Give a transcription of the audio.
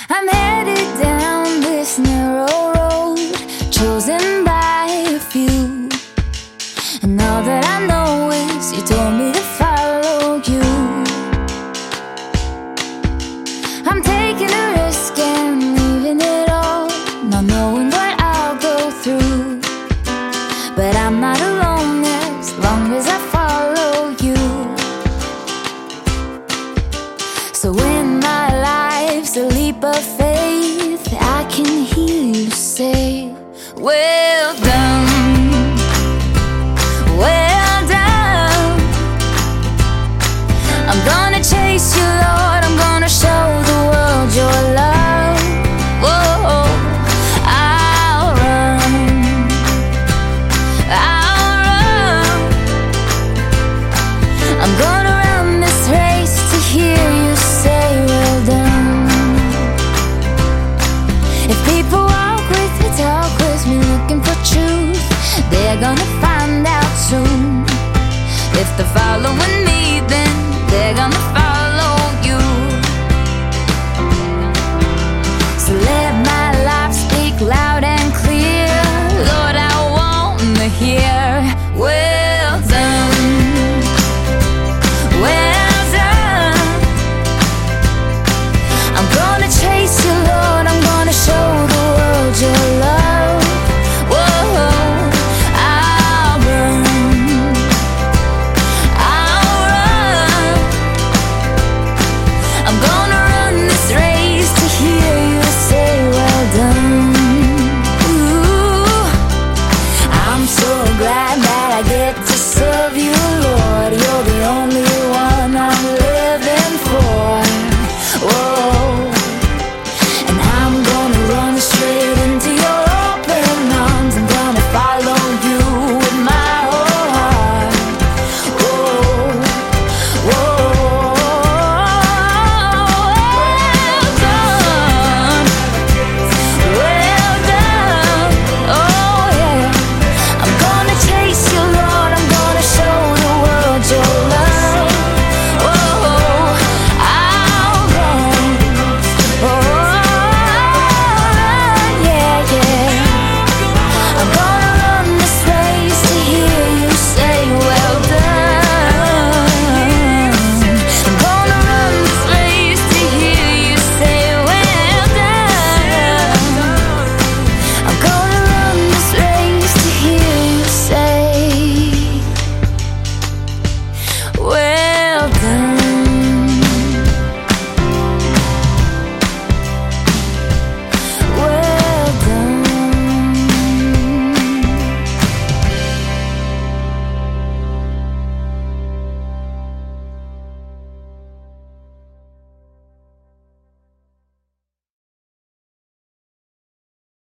I'm headed down this narrow road, chosen by a few. And all that I know is you told me to follow you. I'm taking a risk and leaving it all, not knowing what I'll go through. But I'm not alone as long as I follow you. So when my life's a leap of faith, I can hear you say, well done, well done. I'm gonna chase your love